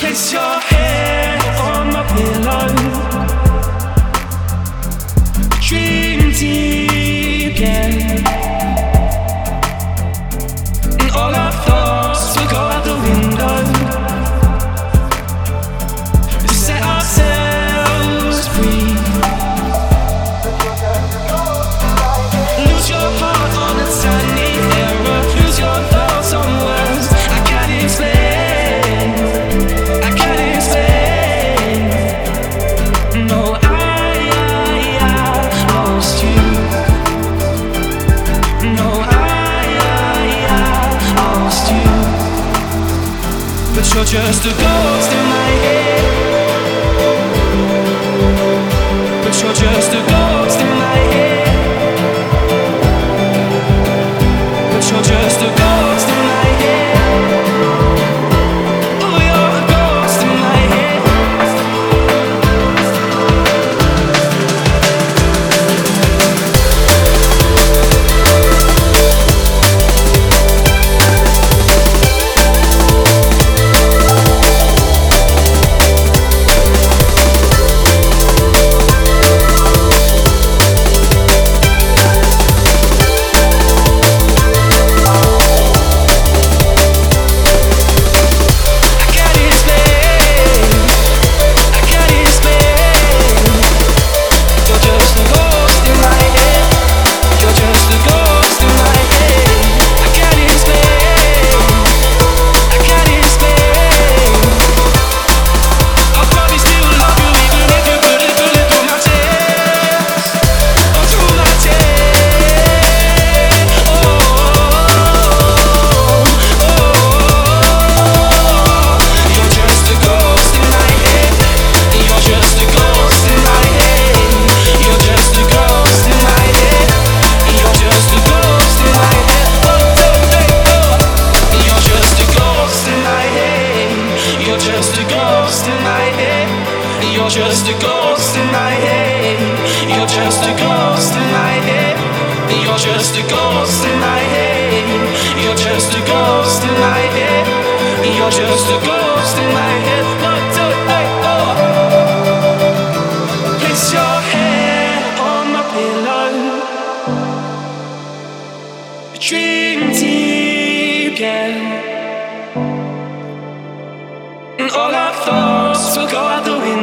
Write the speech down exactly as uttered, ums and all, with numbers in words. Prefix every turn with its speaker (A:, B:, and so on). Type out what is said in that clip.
A: Place your head on my pillow. Dream deep, yeah. And all our thoughts will go out the window. We set ourselves free. Lose your heart on a tiny error. Lose your thoughts on words I can't explain. I can't explain. No, I, I, I lost you. No, I, I, I lost you. But you're just a ghost in my head. But you're just a ghost in my head. But you're just a ghost in my head. Oh, you're a ghost in my head. Dream deep, yeah. And all our thoughts will go out the window.